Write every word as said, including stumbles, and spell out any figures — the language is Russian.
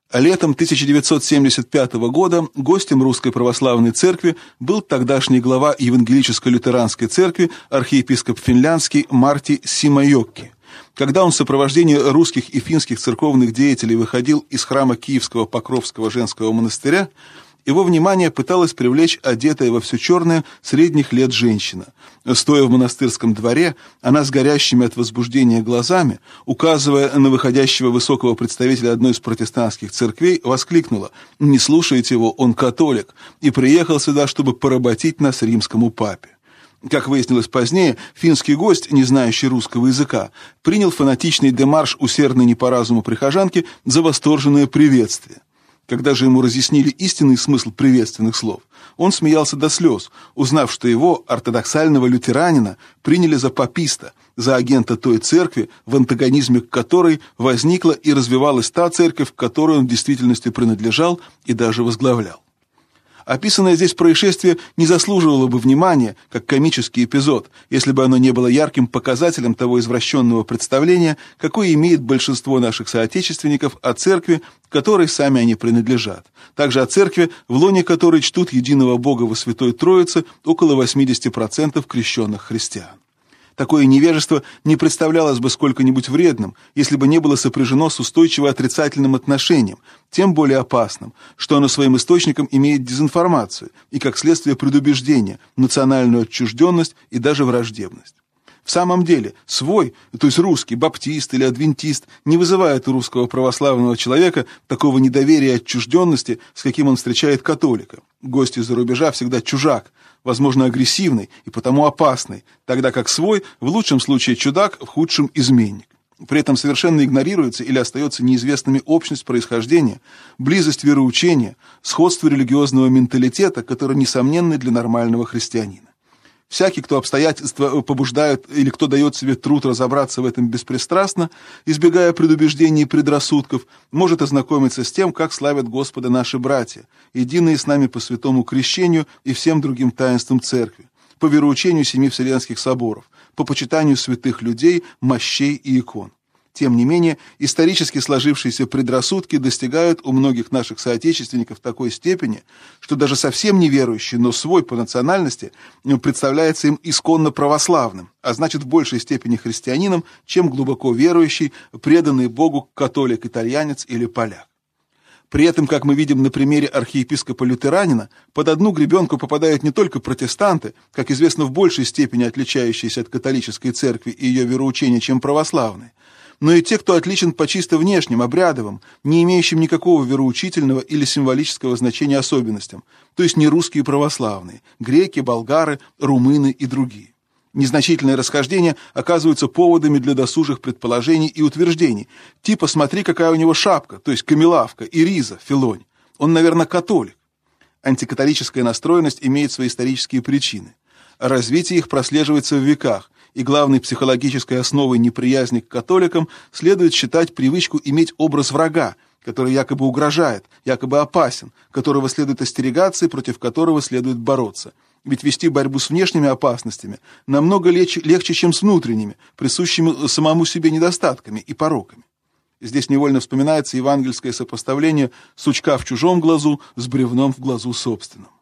Летом тысяча девятьсот семьдесят пятого года гостем Русской Православной Церкви был тогдашний глава Евангелическо-лютеранской церкви архиепископ финляндский Марти Симайокки. Когда он в сопровождении русских и финских церковных деятелей выходил из храма Киевского Покровского женского монастыря, его внимание пыталась привлечь одетая во все черное средних лет женщина. Стоя в монастырском дворе, она с горящими от возбуждения глазами, указывая на выходящего высокого представителя одной из протестантских церквей, воскликнула: «Не слушайте его, он католик, и приехал сюда, чтобы поработить нас римскому папе». Как выяснилось позднее, финский гость, не знающий русского языка, принял фанатичный демарш усердной не по разуму прихожанки за восторженное приветствие. Когда же ему разъяснили истинный смысл приветственных слов, он смеялся до слез, узнав, что его, ортодоксального лютеранина, приняли за паписта, за агента той церкви, в антагонизме к которой возникла и развивалась та церковь, которой он в действительности принадлежал и даже возглавлял. Описанное здесь происшествие не заслуживало бы внимания, как комический эпизод, если бы оно не было ярким показателем того извращенного представления, какое имеет большинство наших соотечественников о церкви, которой сами они принадлежат. Также о церкви, в лоне которой чтут единого Бога во Святой Троице около восемьдесят процентов крещенных христиан. Такое невежество не представлялось бы сколько-нибудь вредным, если бы не было сопряжено с устойчиво отрицательным отношением, тем более опасным, что оно своим источником имеет дезинформацию и, как следствие, предубеждение, национальную отчужденность и даже враждебность. В самом деле, свой, то есть русский, баптист или адвентист, не вызывает у русского православного человека такого недоверия и отчужденности, с каким он встречает католика. Гость из-за рубежа всегда чужак, возможно, агрессивный и потому опасный, тогда как свой, в лучшем случае чудак, в худшем изменник. При этом совершенно игнорируется или остается неизвестными общность происхождения, близость вероучения, сходство религиозного менталитета, которое несомненны для нормального христианина. Всякий, кто обстоятельства побуждают или кто дает себе труд разобраться в этом беспристрастно, избегая предубеждений и предрассудков, может ознакомиться с тем, как славят Господа наши братья, единые с нами по святому крещению и всем другим таинствам Церкви, по вероучению семи Вселенских соборов, по почитанию святых людей, мощей и икон. Тем не менее, исторически сложившиеся предрассудки достигают у многих наших соотечественников такой степени, что даже совсем неверующий, но свой по национальности, представляется им исконно православным, а значит в большей степени христианином, чем глубоко верующий, преданный Богу католик-итальянец или поляк. При этом, как мы видим на примере архиепископа-лютеранина, под одну гребенку попадают не только протестанты, как известно, в большей степени отличающиеся от католической церкви и ее вероучения, чем православные, но и те, кто отличен по чисто внешним, обрядовым, не имеющим никакого вероучительного или символического значения особенностям, то есть не русские православные, греки, болгары, румыны и другие. Незначительные расхождения оказываются поводами для досужих предположений и утверждений, типа «смотри, какая у него шапка», то есть камелавка, и риза, филонь. Он, наверное, католик. Антикатолическая настроенность имеет свои исторические причины. Развитие их прослеживается в веках, и главной психологической основой неприязни к католикам следует считать привычку иметь образ врага, который якобы угрожает, якобы опасен, которого следует остерегаться и против которого следует бороться. Ведь вести борьбу с внешними опасностями намного легче, легче, чем с внутренними, присущими самому себе недостатками и пороками. Здесь невольно вспоминается евангельское сопоставление сучка в чужом глазу с бревном в глазу собственном.